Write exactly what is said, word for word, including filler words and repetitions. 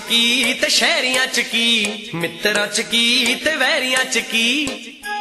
च की ते शहरियां च की, मित्रां च की ते वैरियां च की।